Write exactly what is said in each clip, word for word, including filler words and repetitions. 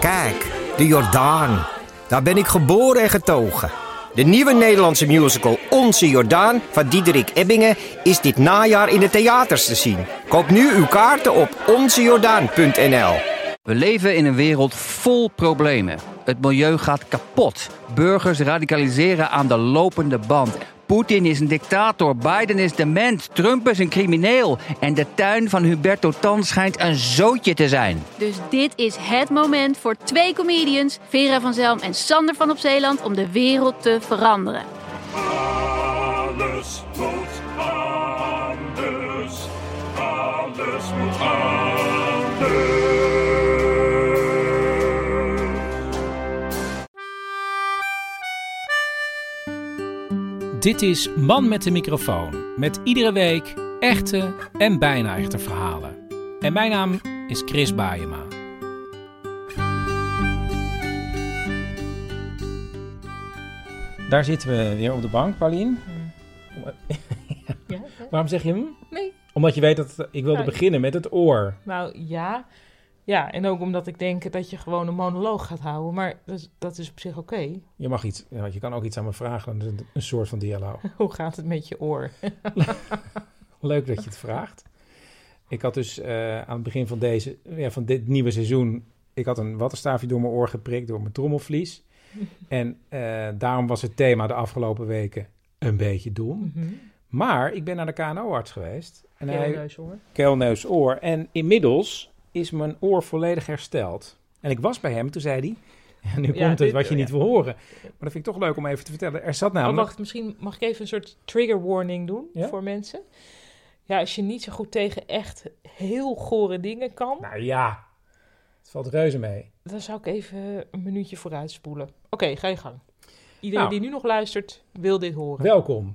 Kijk, de Jordaan. Daar ben ik geboren en getogen. De nieuwe Nederlandse musical Onze Jordaan van Diederik Ebbingen is dit najaar in de theaters te zien. Koop nu uw kaarten op onze jordaan punt n l. We leven in een wereld vol problemen. Het milieu gaat kapot. Burgers radicaliseren aan de lopende band. Poetin is een dictator, Biden is dement, Trump is een crimineel. En de tuin van Huberto Tan schijnt een zootje te zijn. Dus dit is het moment voor twee comedians, Vera van Zelm en Sander van op Zeeland, om de wereld te veranderen. Alles moet anders. Alles moet anders. Dit is Man met de microfoon, met iedere week echte en bijna echte verhalen. En mijn naam is Chris Baeyema. Daar zitten we weer op de bank, Paulien. Ja, Waarom zeg je hem? nee. Omdat je weet dat ik wilde Ja, beginnen met het oor. Nou ja. Ja, en ook omdat ik denk dat je gewoon een monoloog gaat houden. Maar dat is, dat is op zich oké. Okay. Je mag iets, ja, je kan ook iets aan me vragen, een, een soort van dialoog. Hoe gaat het met je oor? Leuk dat je het vraagt. Ik had dus uh, aan het begin van, deze, ja, van dit nieuwe seizoen, ik had een wattenstaafje door mijn oor geprikt, door mijn trommelvlies. En uh, daarom was het thema de afgelopen weken een beetje dom. Mm-hmm. Maar ik ben naar de K N O-arts geweest. En Keel, hij, neus, oor. Keel, neus, oor. En inmiddels is mijn oor volledig hersteld. En ik was bij hem, toen zei hij, ja, nu Ja, komt het dit, wat je ja. niet wil horen. Maar dat vind ik toch leuk om even te vertellen. Er zat Oh, namelijk... wacht, misschien mag ik even een soort trigger warning doen Ja? voor mensen. Ja, als je niet zo goed tegen echt heel gore dingen kan, Nou ja, het valt reuze mee. dan zou ik even een minuutje vooruit spoelen. Oké, okay, ga je gang. Iedereen Nou. die nu nog luistert, wil dit horen. Welkom.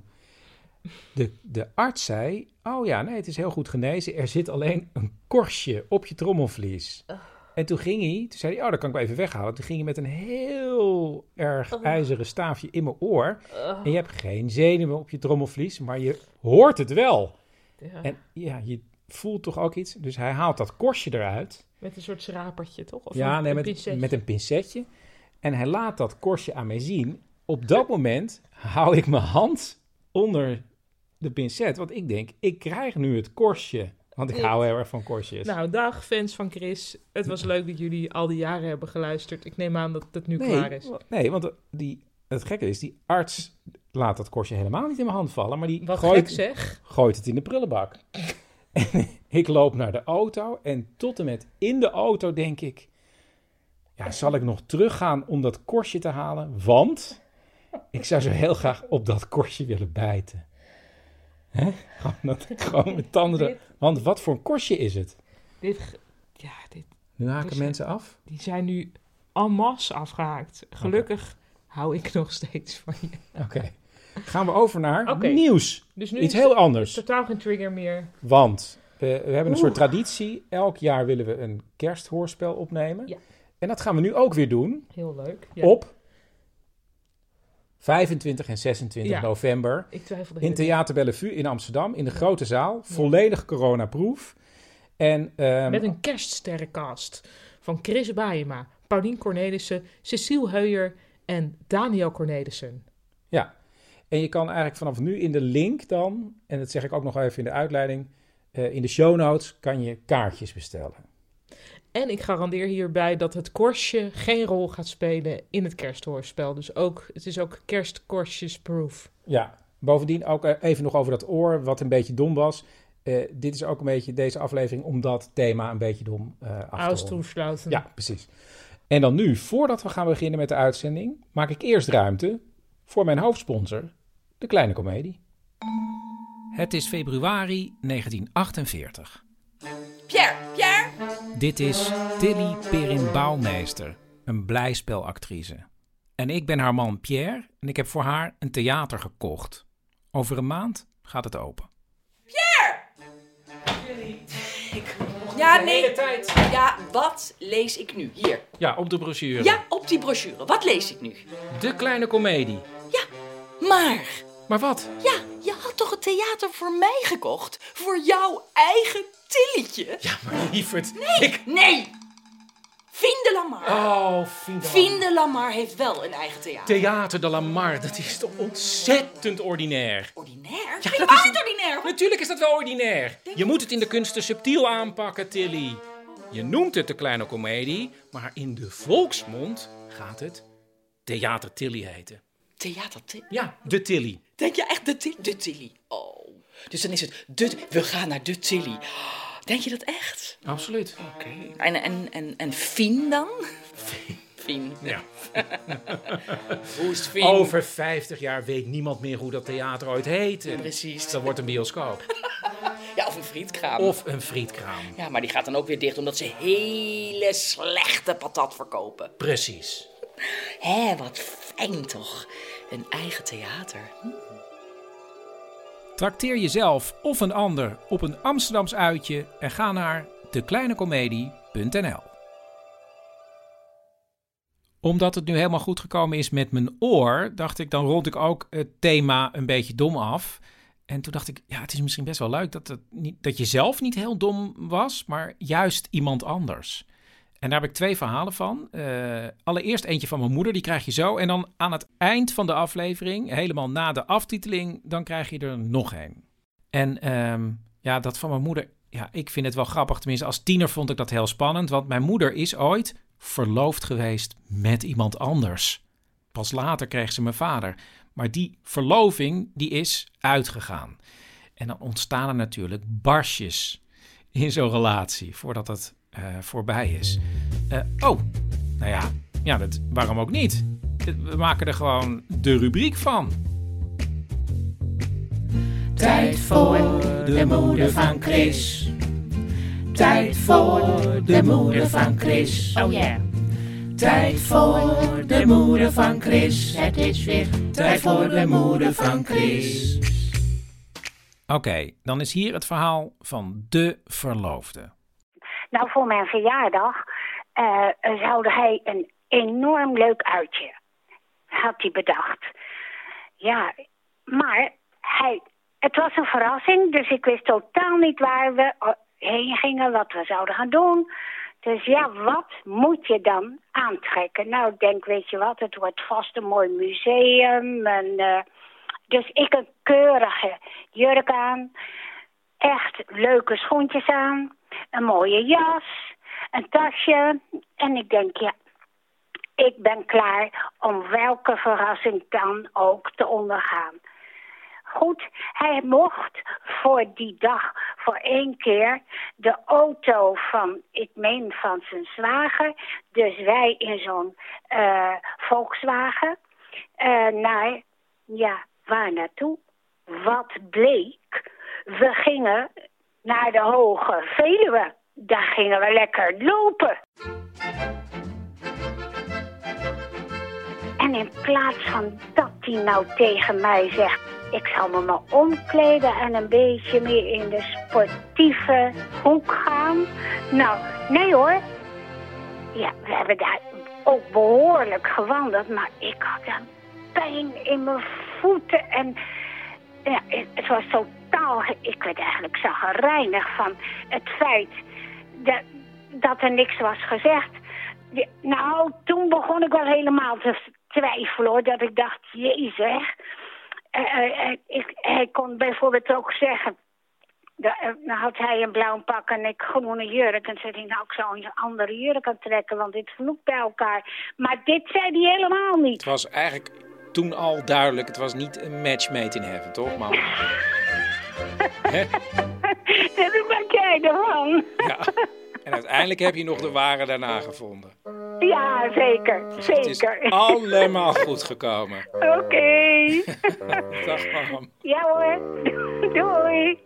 De, de arts zei, oh ja, nee, het is heel goed genezen. Er zit alleen een korstje op je trommelvlies. Uh. En toen ging hij, toen zei hij, oh, dat kan ik wel even weghalen. Toen ging hij met een heel erg Uh. ijzeren staafje in mijn oor. Uh, En je hebt geen zenuwen op je trommelvlies, maar je hoort het wel. ja. En ja, je voelt toch ook iets. Dus hij haalt dat korstje eruit. Met een soort schrapertje, toch? Of ja, een, nee, een met, pincetje? met een pincetje. En hij laat dat korstje aan mij zien. Op dat moment hou ik mijn hand onder de pincet. Want ik denk, ik krijg nu het korstje. Want ik hou heel erg van korstjes. Nou, dag fans van Chris. Het was leuk dat jullie al die jaren hebben geluisterd. Ik neem aan dat het nu nee, klaar is. Nee, want die, het gekke is, die arts laat dat korstje helemaal niet in mijn hand vallen. Maar die Wat gooit, gek zeg. gooit het in de prullenbak. En ik loop naar de auto. En tot en met in de auto denk ik, ja, zal ik nog teruggaan om dat korstje te halen? Want ik zou zo heel graag op dat korstje willen bijten. Hè? Gewoon, dat, gewoon met tanden. Dit- Want wat voor een korstje is het? Dit, ge- ja, dit, Nu haken Dus- mensen af. die zijn nu en masse afgehaakt. Gelukkig hou ik nog steeds van je. Oké. Gaan we over naar Oké. nieuws. Dus nu Iets is heel het anders. totaal geen trigger meer. Want we, we hebben een Oeh. soort traditie. Elk jaar willen we een kersthoorspel opnemen. Ja. En dat gaan we nu ook weer doen. Heel leuk. Ja. Op vijfentwintig en zesentwintig Ja. november. Ik twijfelde In heel Theater Bellevue in Amsterdam. In de grote zaal. Volledig coronaproof. En ehm, Met een kerststerrencast van Chris Baeyema, Paulien Cornelissen, Cecile Heuyer en Daniel Cornelissen. ja. En je kan eigenlijk vanaf nu in de link dan, en dat zeg ik ook nog even in de uitleiding, uh, in de show notes kan je kaartjes bestellen. En ik garandeer hierbij dat het korstje geen rol gaat spelen in het kersthoorspel. Dus ook, het is ook kerstkorstjesproof. Ja, bovendien ook uh, even nog over dat oor, wat een beetje dom was. Uh, dit is ook een beetje deze aflevering om dat thema een beetje dom uh, af te ronden. Austroesluiten. Ja, precies. En dan nu, voordat we gaan beginnen met de uitzending, maak ik eerst ruimte voor mijn hoofdsponsor, De Kleine Comedie. Het is februari negentien achtenveertig. Pierre, Pierre! Dit is Tilly Perin Bouwmeester, een blijspelactrice. En ik ben haar man Pierre en ik heb voor haar een theater gekocht. Over een maand gaat het open. Pierre! Ja, nee. tijd. Ja, wat lees ik nu? Hier. Ja, op de brochure. Ja, op die brochure. Wat lees ik nu? De Kleine Comedie. Ja, maar... Maar wat? Ja, je had toch het theater voor mij gekocht? Voor jouw eigen Tilletje? Ja, maar lieverd. Nee, Ik... nee! Fin de la Mar Oh, Fien de Fien de Lamar heeft wel een eigen theater. Theater de Lamar, dat is toch ontzettend ordinair. Ordinair? Ja, Vind je dat is- niet ordinair? Natuurlijk is dat wel ordinair. Je moet het in de kunsten subtiel aanpakken, Tilly. Je noemt het de kleine komedie, maar in de volksmond gaat het Theater Tilly heten. Theater Tilly? Ja, de Tilly. Denk je echt de, ti- de Tilly? Oh, dus dan is het de... We gaan naar de Tilly. Denk je dat echt? Absoluut. Oké. En, en, en, en Fien dan? Fien. Ja. Hoe is het Fien? Over vijftig jaar weet niemand meer hoe dat theater ooit heette. Precies. Dat wordt een bioscoop. Ja, of een frietkraam. Of een frietkraam. Ja, maar die gaat dan ook weer dicht omdat ze hele slechte patat verkopen. Precies. Hé, wat fijn toch. Een eigen theater. Hm? Trakteer jezelf of een ander op een Amsterdams uitje en ga naar de kleine komedie punt n l. Omdat het nu helemaal goed gekomen is met mijn oor, dacht ik, dan rond ik ook het thema een beetje dom af. En toen dacht ik, ja, het is misschien best wel leuk dat, het niet, dat je zelf niet heel dom was, maar juist iemand anders. En daar heb ik twee verhalen van. Uh, allereerst eentje van mijn moeder, die krijg je zo. En dan aan het eind van de aflevering, helemaal na de aftiteling, dan krijg je er nog één. En um, ja, dat van mijn moeder, ja, ik vind het wel grappig. Tenminste, als tiener vond ik dat heel spannend. Want mijn moeder is ooit verloofd geweest met iemand anders. Pas later kreeg ze mijn vader. Maar die verloving, die is uitgegaan. En dan ontstaan er natuurlijk barsjes in zo'n relatie, voordat het uh, voorbij is. Uh, oh, nou ja, ja dat, waarom ook niet? We maken er gewoon de rubriek van. Tijd voor de moeder van Chris. Tijd voor de moeder van Chris. Oh ja. Yeah. Tijd voor de moeder van Chris. Het is weer tijd voor de moeder van Chris. Oké, okay, dan is hier het verhaal van de verloofde. Nou, voor mijn verjaardag uh, zou hij een enorm leuk uitje. Had hij bedacht. Ja, maar hij, het was een verrassing, dus ik wist totaal niet waar we heen gingen, wat we zouden gaan doen. Dus ja, wat moet je dan aantrekken? Nou, ik denk, weet je wat, het wordt vast een mooi museum. En, uh, dus ik een keurige jurk aan, echt leuke schoentjes aan, een mooie jas, een tasje. En ik denk, ja, ik ben klaar om welke verrassing dan ook te ondergaan. Goed, hij mocht voor die dag voor één keer de auto van, ik meen van zijn zwager, dus wij in zo'n uh, Volkswagen, uh, naar, ja, waar naartoe? Wat bleek? We gingen naar de Hoge Veluwe. Daar gingen we lekker lopen. En in plaats van dat hij nou tegen mij zegt, ik zal me maar omkleden en een beetje meer in de sportieve hoek gaan. Nou, nee hoor. Ja, we hebben daar ook behoorlijk gewandeld, maar ik had een pijn in mijn voeten. En ja, het was totaal, ik werd eigenlijk chagrijnig van het feit dat, dat er niks was gezegd. Nou, toen begon ik wel helemaal te twijfelen hoor, dat ik dacht, jezus. Uh, uh, ik, hij kon bijvoorbeeld ook zeggen, dan uh, had hij een blauw pak en ik groene jurk. En zei hij, nou ik zou een andere jurk aantrekken, want dit vloekt bij elkaar. Maar dit zei hij helemaal niet. Het was eigenlijk toen al duidelijk, het was niet een match made in heaven, toch man? Hoe maak jij ervan? Ja. En uiteindelijk heb je nog de ware daarna gevonden. Ja, zeker. Dus zeker. het is allemaal goed gekomen. Oké. Okay. Dag, mam. Ja hoor. Doei.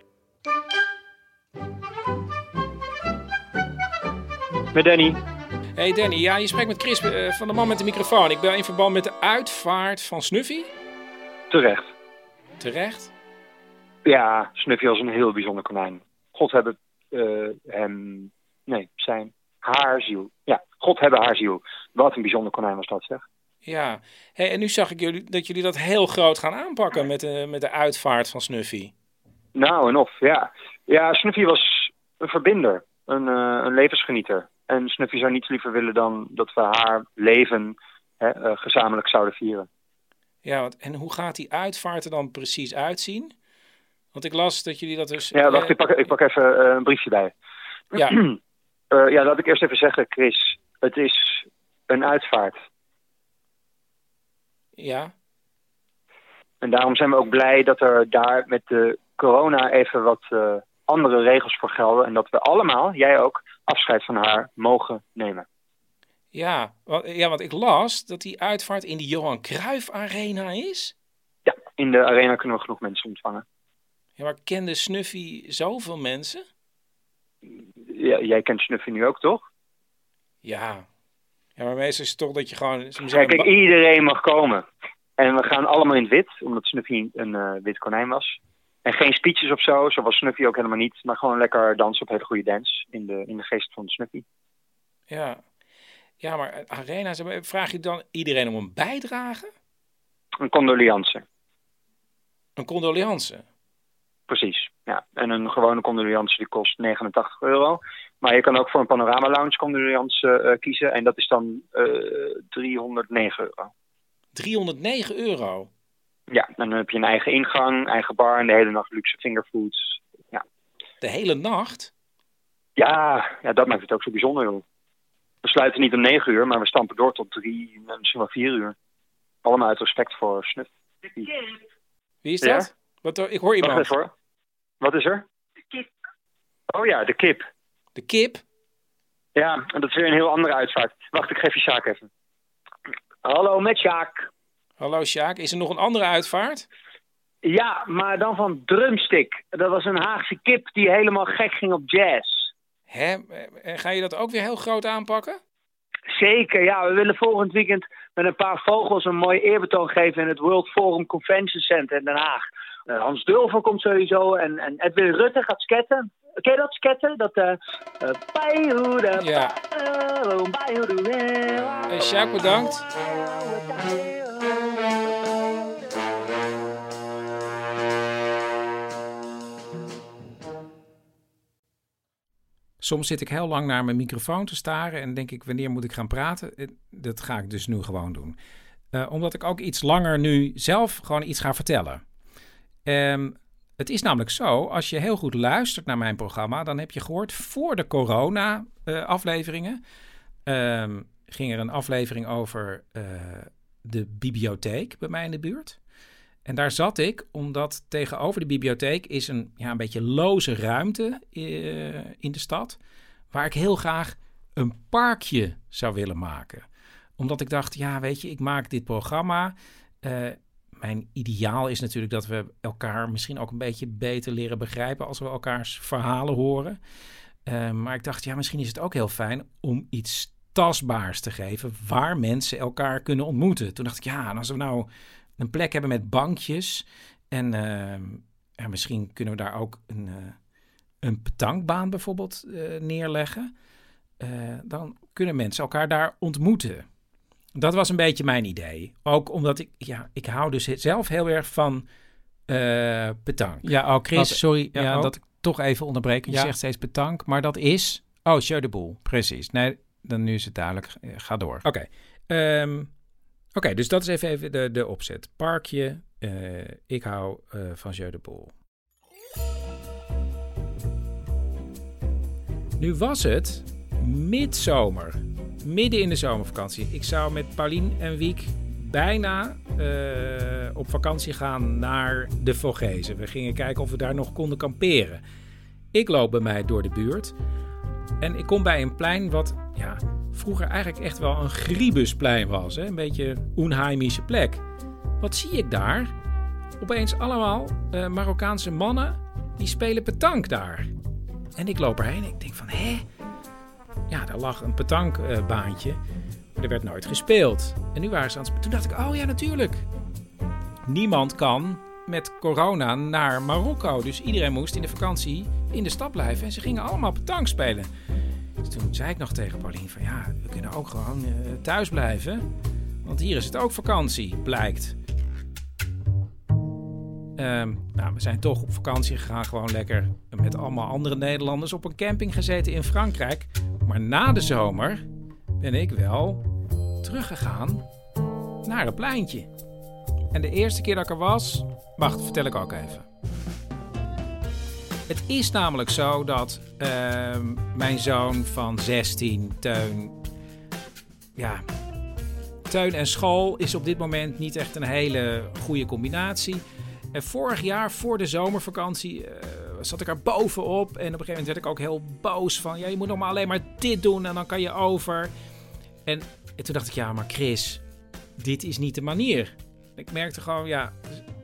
Met Danny. Hey Danny, ja, je spreekt met Chris uh, van de man met de microfoon. Ik ben in verband met de uitvaart van Snuffy. Terecht. Terecht? Ja, Snuffy was een heel bijzonder konijn. God hebben uh, hem... Nee, zijn haar ziel. Ja, God hebben haar ziel. Wat een bijzonder konijn was dat, zeg. Ja, hey, en nu zag ik jullie, dat jullie dat heel groot gaan aanpakken met de, met de uitvaart van Snuffy. Nou, en of, ja. Ja, Snuffy was een verbinder, een, uh, een levensgenieter. En Snuffy zou niets liever willen dan dat we haar leven hè, uh, gezamenlijk zouden vieren. Ja, want, en hoe gaat die uitvaart er dan precies uitzien? Want ik las dat jullie dat dus... Ja, wacht, uh, ik pak, ik pak even uh, een briefje bij. Ja. uh, ja, laat ik eerst even zeggen, Chris. Het is een uitvaart. Ja. En daarom zijn we ook blij dat er daar met de corona even wat uh, andere regels voor gelden. En dat we allemaal, jij ook, afscheid van haar mogen nemen. Ja, want, ja, want ik las dat die uitvaart in de Johan Cruijff Arena is. Ja, in de arena kunnen we genoeg mensen ontvangen. Ja, maar kende Snuffy zoveel mensen? Ja, jij kent Snuffy nu ook, toch? Ja. Ja, maar meestal is het toch dat je gewoon... Ja, kijk, iedereen mag komen. En we gaan allemaal in het wit, omdat Snuffy een uh, wit konijn was. En geen speeches of zo, zo was Snuffy ook helemaal niet. Maar gewoon lekker dansen op hele goede dance, in de, in de geest van Snuffy. Ja. Ja, maar arena's, vraag je dan iedereen om een bijdrage? Een condoliance. Een condoliance? Precies, ja. En een gewone condoliance die kost negenentachtig euro. Maar je kan ook voor een panorama lounge condoliance uh, kiezen. En dat is dan uh, driehonderdnegen euro. driehonderdnegen euro? Ja, en dan heb je een eigen ingang, eigen bar en de hele nacht luxe fingerfoods. Ja. De hele nacht? Ja, ja, dat maakt het ook zo bijzonder, joh. We sluiten niet om negen uur, maar we stampen door tot drie, misschien wel vier uur. Allemaal uit respect voor Snuff. Wie is dat? Ja? Wat, ik hoor iemand. Wacht even hoor. Wat is er? De kip. Oh ja, de kip. De kip? Ja, en dat is weer een heel andere uitvaart. Wacht, ik geef je Sjaak even. Hallo, met Sjaak. Hallo Sjaak, is er nog een andere uitvaart? Ja, maar dan van Drumstick. Dat was een Haagse kip die helemaal gek ging op jazz. Hè? En ga je dat ook weer heel groot aanpakken? Zeker, ja. We willen volgend weekend met een paar vogels een mooi eerbetoon geven in het World Forum Convention Center in Den Haag. Uh, Hans Dulver komt sowieso en, en Edwin Rutte gaat sketten. Ken je dat sketten? Dat eh uh, ja. Hey, Sjaak, bedankt. Soms zit ik heel lang naar mijn microfoon te staren en denk ik, wanneer moet ik gaan praten? Dat ga ik dus nu gewoon doen. Uh, omdat ik ook iets langer nu zelf gewoon iets ga vertellen. Um, het is namelijk zo, als je heel goed luistert naar mijn programma, dan heb je gehoord voor de corona-afleveringen uh, um, ging er een aflevering over uh, de bibliotheek bij mij in de buurt. En daar zat ik, omdat tegenover de bibliotheek is een, ja, een beetje loze ruimte uh, in de stad, waar ik heel graag een parkje zou willen maken. Omdat ik dacht, ja, weet je, ik maak dit programma. Uh, mijn ideaal is natuurlijk dat we elkaar misschien ook een beetje beter leren begrijpen als we elkaars verhalen horen. Uh, maar ik dacht, ja, misschien is het ook heel fijn om iets tastbaars te geven waar mensen elkaar kunnen ontmoeten. Toen dacht ik, ja, en als we nou een plek hebben met bankjes en uh, ja, misschien kunnen we daar ook een, uh, een petankbaan bijvoorbeeld uh, neerleggen. Uh, dan kunnen mensen elkaar daar ontmoeten. Dat was een beetje mijn idee. Ook omdat ik, ja, ik hou dus zelf heel erg van uh, petank. Ja, oh Chris, Wat, sorry ja, ja, oh. dat ik toch even onderbreek. Je ja. zegt steeds petank, maar dat is... Oh, jeu de boel. Precies. Nee, dan nu is het duidelijk. Ga door. Oké. Okay. Um, Oké, okay, dus dat is even, even de, de opzet. Parkje, uh, ik hou uh, van jeu de boel. Nu was het midzomer. Midden in de zomervakantie. Ik zou met Paulien en Wiek bijna uh, op vakantie gaan naar de Vogezen. We gingen kijken of we daar nog konden kamperen. Ik loop bij mij door de buurt. En ik kom bij een plein wat ja, vroeger eigenlijk echt wel een Griebusplein was. Hè? Een beetje onheimische plek. Wat zie ik daar? Opeens allemaal uh, Marokkaanse mannen die spelen petank daar. En ik loop erheen en ik denk van, hé? Ja, daar lag een petankbaantje, uh, maar er werd nooit gespeeld. En nu waren ze aan het spelen. Toen dacht ik, oh ja, natuurlijk. Niemand kan met corona naar Marokko. Dus iedereen moest in de vakantie in de stad blijven. En ze gingen allemaal petank spelen. Dus toen zei ik nog tegen Paulien van, ja, we kunnen ook gewoon uh, thuis blijven. Want hier is het ook vakantie, blijkt. Um, nou, we zijn toch op vakantie gegaan, gewoon lekker met allemaal andere Nederlanders op een camping gezeten in Frankrijk. Maar na de zomer ben ik wel teruggegaan naar het pleintje. En de eerste keer dat ik er was... Wacht, vertel ik ook even. Het is namelijk zo dat uh, mijn zoon van zestien, Teun... Ja, Teun en school is op dit moment niet echt een hele goede combinatie. En vorig jaar, voor de zomervakantie, uh, zat ik er bovenop. En op een gegeven moment werd ik ook heel boos van... Ja, je moet nog maar alleen maar dit doen en dan kan je over. En, en toen dacht ik, ja, maar Chris, dit is niet de manier. Ik merkte gewoon, ja...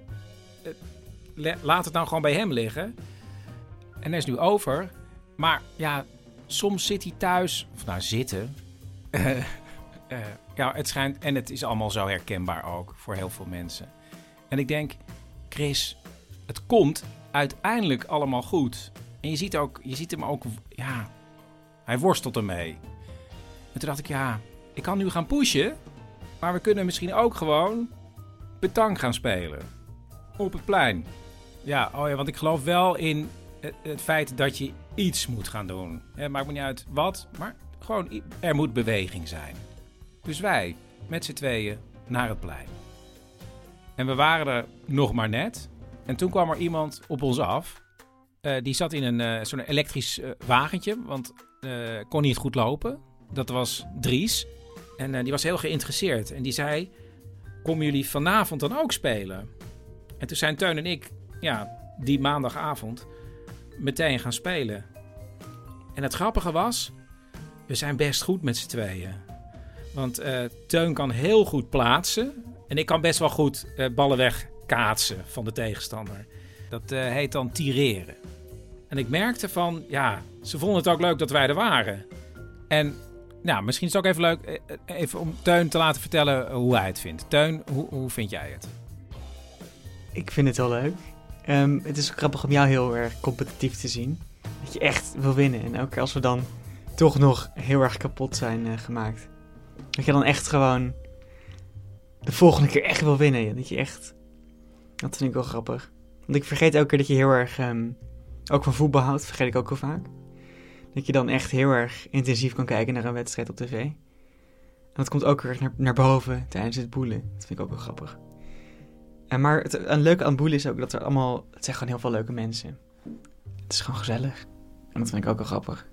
Laat het nou gewoon bij hem liggen. En hij is nu over. Maar ja, soms zit hij thuis... Of nou, zitten... Uh, uh, ja, het schijnt... En het is allemaal zo herkenbaar ook voor heel veel mensen. En ik denk... Chris, het komt uiteindelijk allemaal goed. En je ziet, ook, je ziet hem ook... Ja, hij worstelt ermee. En toen dacht ik, ja... Ik kan nu gaan pushen... Maar we kunnen misschien ook gewoon... Petanque gaan spelen. Op het plein. Ja, oh ja, want ik geloof wel in het, het feit dat je iets moet gaan doen. Het maakt me niet uit wat, maar gewoon er moet beweging zijn. Dus wij, met z'n tweeën, naar het plein. En we waren er nog maar net. En toen kwam er iemand op ons af. Uh, die zat in een uh, zo'n elektrisch uh, wagentje, want uh, kon niet goed lopen. Dat was Dries. En uh, die was heel geïnteresseerd. En die zei, komen jullie vanavond dan ook spelen? En toen zijn Teun en ik, ja, die maandagavond, meteen gaan spelen. En het grappige was, we zijn best goed met z'n tweeën. Want uh, Teun kan heel goed plaatsen. En ik kan best wel goed uh, ballen wegkaatsen van de tegenstander. Dat uh, heet dan tireren. En ik merkte van, ja, ze vonden het ook leuk dat wij er waren. En nou, misschien is het ook even leuk even om Teun te laten vertellen hoe hij het vindt. Teun, hoe, hoe vind jij het? Ik vind het heel leuk. Um, het is grappig om jou heel erg competitief te zien. Dat je echt wil winnen. En elke keer als we dan toch nog heel erg kapot zijn uh, gemaakt. Dat je dan echt gewoon de volgende keer echt wil winnen. Dat je echt... Dat vind ik wel grappig. Want ik vergeet elke keer dat je heel erg... Um, ook van voetbal houdt. Vergeet ik ook wel vaak. Dat je dan echt heel erg intensief kan kijken naar een wedstrijd op tv. En dat komt ook weer naar, naar boven tijdens het boelen. Dat vind ik ook wel grappig. En maar het een leuke aan het boelen is ook dat er allemaal... Het zijn gewoon heel veel leuke mensen. Het is gewoon gezellig. En dat vind ik ook wel grappig.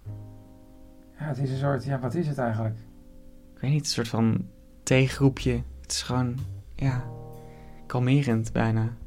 Ja, het is een soort... Ja, wat is het eigenlijk? Ik weet niet, een soort van theegroepje. Het is gewoon, ja, kalmerend bijna.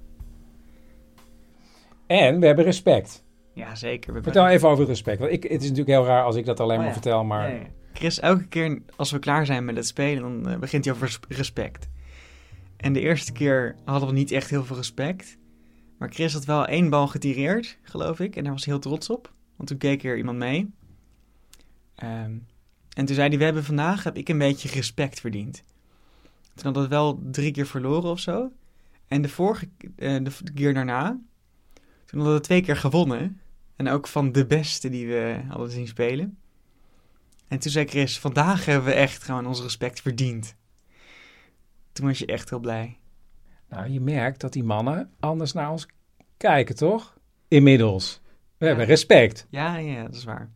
En we hebben respect. Ja, zeker. We Vertel even over respect. Want ik, het is natuurlijk heel raar als ik dat alleen oh, maar ja. vertel, maar... Ja, ja. Chris, elke keer als we klaar zijn met het spelen, dan uh, begint hij over respect. En de eerste keer hadden we niet echt heel veel respect. Maar Chris had wel één bal getireerd, geloof ik. En daar was hij heel trots op. Want toen keek er iemand mee. Um, en toen zei hij, we hebben vandaag, heb ik een beetje respect verdiend. Toen hadden we wel drie keer verloren of zo. En de vorige uh, de keer daarna, toen hadden we twee keer gewonnen. En ook van de beste die we hadden zien spelen. En toen zei Chris, vandaag hebben we echt gewoon ons respect verdiend. Toen was je echt heel blij. Nou, je merkt dat die mannen anders naar ons kijken, toch? Inmiddels. We ja. hebben respect. Ja, ja, dat is waar.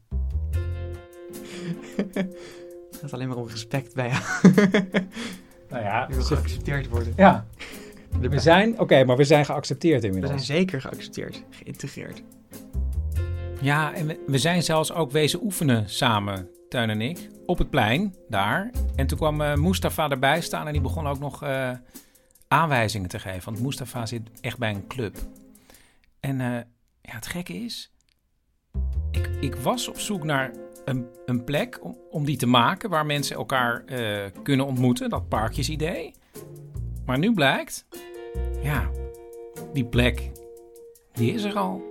Het gaat alleen maar om respect bij jou. Nou ja. Je wil geaccepteerd worden. Ja. We zijn, oké, okay, maar we zijn geaccepteerd inmiddels. We zijn zeker geaccepteerd, geïntegreerd. Ja, en we, we zijn zelfs ook wezen oefenen samen, Teun en ik, op het plein, daar. En toen kwam uh, Mustafa erbij staan en die begon ook nog uh, aanwijzingen te geven. Want Mustafa zit echt bij een club. En uh, ja, het gekke is, ik, ik was op zoek naar een, een plek om, om die te maken waar mensen elkaar uh, kunnen ontmoeten, dat parkjesidee. Maar nu blijkt, ja, die plek, die is er al.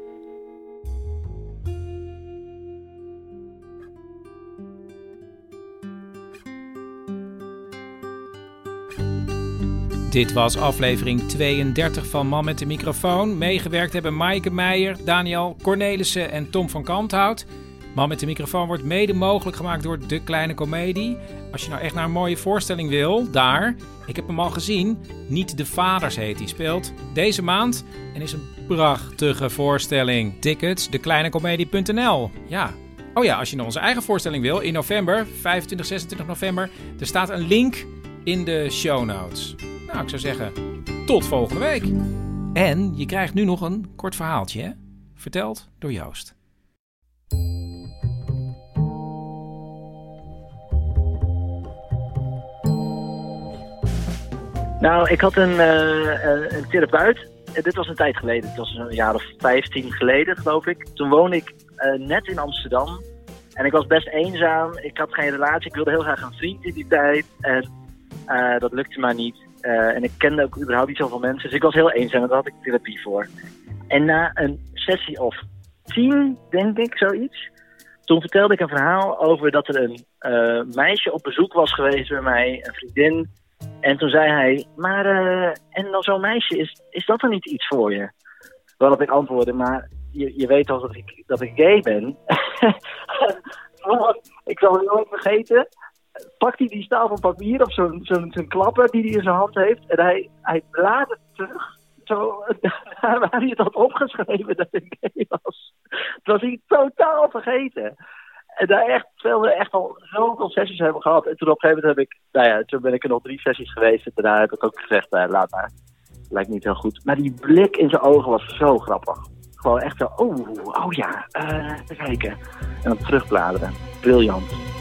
Dit was aflevering tweeëndertig van Man met de microfoon. Meegewerkt hebben Maaike Meijer, Daniel Cornelissen en Tom van Kanthout. Man met de microfoon wordt mede mogelijk gemaakt door De Kleine Comedie. Als je nou echt naar een mooie voorstelling wil, daar, ik heb hem al gezien, Niet de Vaders heet die, speelt deze maand en is een prachtige voorstelling. Tickets, dekleinecomedie punt n l. Ja, Oh ja, als je naar onze eigen voorstelling wil, in november, vijfentwintig, zesentwintig november, er staat een link in de show notes. Nou, ik zou zeggen, tot volgende week. En je krijgt nu nog een kort verhaaltje, hè? Verteld door Joost. Nou, ik had een, uh, een therapeut. Dit was een tijd geleden. Het was een jaar of vijftien geleden, geloof ik. Toen woonde ik uh, net in Amsterdam. En ik was best eenzaam. Ik had geen relatie. Ik wilde heel graag een vriend in die tijd. En uh, dat lukte maar niet. Uh, en ik kende ook überhaupt niet zoveel mensen. Dus ik was heel eenzaam en daar had ik therapie voor. En na een sessie of tien, denk ik, zoiets. Toen vertelde ik een verhaal over dat er een uh, meisje op bezoek was geweest bij mij. Een vriendin. En toen zei hij, maar uh, en dan zo'n meisje, is, is dat dan niet iets voor je? Waarop ik antwoordde, maar je, je weet toch dat ik, dat ik gay ben? Ik zal het nooit vergeten. Pakt hij die stapel papier of zo'n zo'n zo'n klapper die hij in zijn hand heeft. En hij, hij bladert terug. Zo, waar hij het had opgeschreven dat ik gay was. Dat was hij totaal vergeten. En daar echt, terwijl we echt al zoveel sessies hebben gehad. En toen op een gegeven moment heb ik, nou ja, toen ben ik er nog drie sessies geweest. En daarna heb ik ook gezegd, nou, laat maar. Lijkt niet heel goed. Maar die blik in zijn ogen was zo grappig. Gewoon echt zo, oh, oh ja, uh, even kijken. En dan terugbladeren. Briljant.